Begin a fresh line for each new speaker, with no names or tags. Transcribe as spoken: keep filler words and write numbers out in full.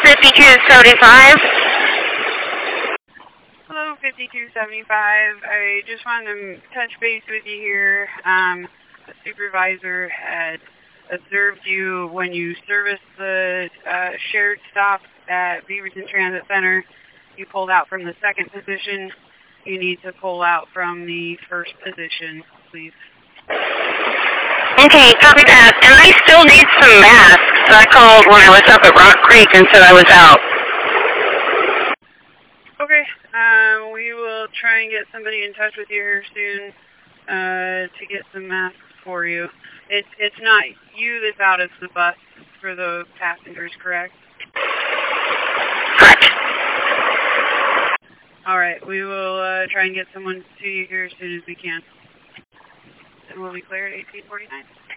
fifty-two seventy-five.
Hello, fifty-two seventy-five. I just wanted to touch base with you here. Um, the supervisor had observed you when you serviced the uh, shared stop at Beaverton Transit Center. You pulled out from the second position. You need to pull out from the first position, please.
Okay, copy that. And I still need some masks. I called when I was up at Rock Creek and said I was out.
Okay, um, we will try and get somebody in touch with you here soon uh, to get some masks for you. It's it's not you that's out, it's the bus for the passengers, correct?
Correct.
All right, we will uh, try and get someone to you here as soon as we can. And we'll be clear at eighteen forty-nine.